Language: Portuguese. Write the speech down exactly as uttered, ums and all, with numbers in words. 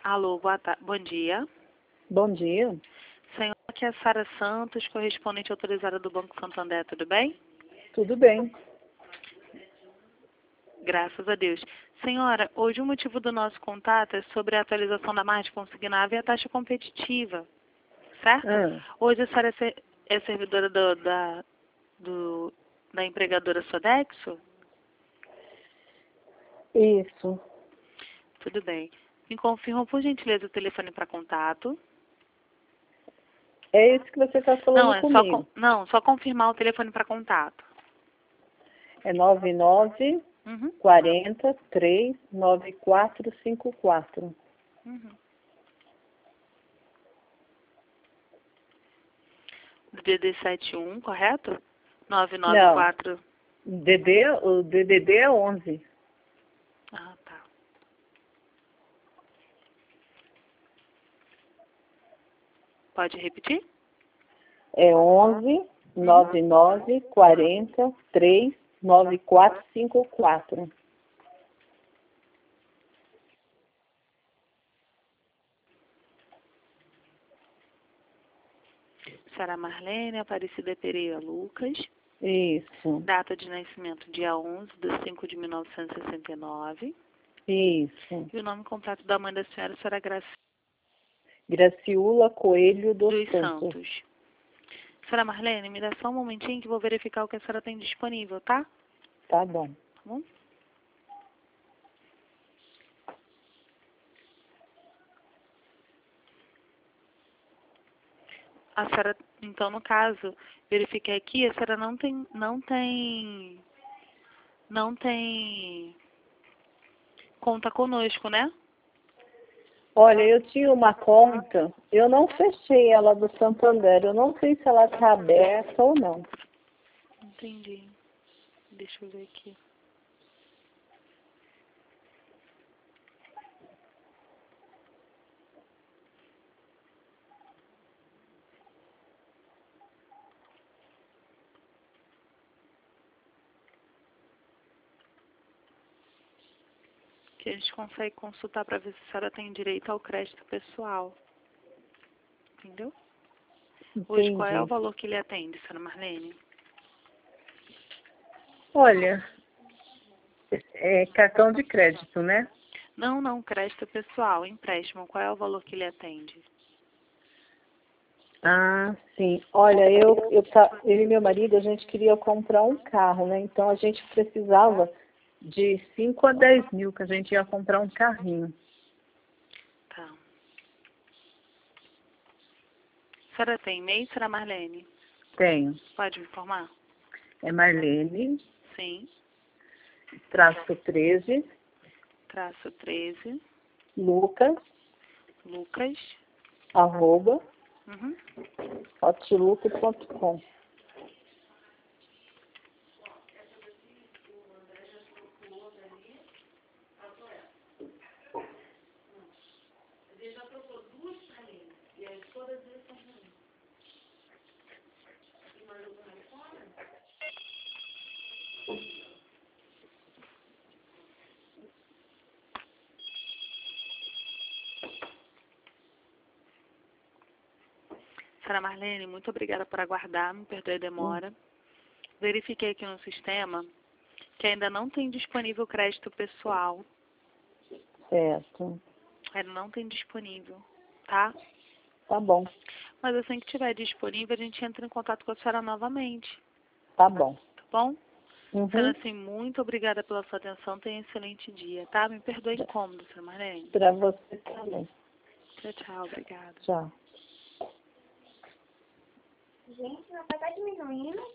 Alô, boa tarde. Bom dia. Bom dia. Senhora, aqui é a Sara Santos, correspondente autorizada do Banco Santander, tudo bem? Tudo bem. Graças a Deus. Senhora, hoje o motivo do nosso contato é sobre a atualização da margem consignável e a taxa competitiva, certo? Ah, Hoje a senhora é, ser- é servidora do- da, do- da empregadora Sodexo? isso. Tudo bem. Me confirma, por gentileza, o telefone para contato. É isso que você está falando Não, é só, comigo. con- não, só confirmar o telefone para contato. É nove nove Uhum. quarenta três nove quatro cinco quatro. Uhum. D D sete um, correto? nove nove Não, quatro. D D, o D D D é onze. Ah, tá. Pode repetir? É onze nove nove quarenta três nove quatro cinco quatro. Sara Marlene Aparecida Pereira Lucas. Isso, Data de nascimento dia onze de cinco de mil novecentos e sessenta e nove. isso. E o nome completo da mãe da senhora, senhora Graça Graciula Coelho dos dos Santos. Santos. Senhora Marlene, me dá só um momentinho que eu vou verificar o que a senhora tem disponível, tá? Tá bom. Tá bom? A senhora, então, no caso, verifiquei aqui, a senhora não tem, não tem, não tem conta conosco, né? Olha, eu tinha uma conta, eu não fechei ela do Santander, eu não sei se ela está aberta ou não. Entendi. Deixa eu ver aqui. Que a gente consegue consultar para ver se a senhora tem direito ao crédito pessoal. Entendeu? Hoje, qual é o Entendi. valor que ele atende, senhora Marlene? Olha, é cartão de crédito, né? Não, não, crédito pessoal, empréstimo. Qual é o valor que ele atende? Ah, sim. Olha, eu, eu, ta- eu e meu marido, a gente queria comprar um carro, né? Então a gente precisava de cinco a dez mil, que a gente ia comprar um carrinho. Tá. A senhora tem e-mail, senhora Marlene? Tenho. Pode me informar? É Marlene, Sim. traço treze, Traço treze. Lucas, Lucas. arroba, Uhum. outlook ponto com. Senhora Marlene, muito obrigada por aguardar, me perdoe a demora. Verifiquei aqui no sistema que ainda não tem disponível crédito pessoal. Certo. Ainda não tem disponível, tá? Tá bom. Mas assim que tiver disponível, a gente entra em contato com a senhora novamente, Tá bom. tá bom? Uhum. Senhora, assim, muito obrigada pela sua atenção, tenha um excelente dia, tá? Me perdoe o incômodo, senhora Marlene. Para você também. Tchau, tchau, obrigada. Tchau. Gente, não vai estar diminuindo.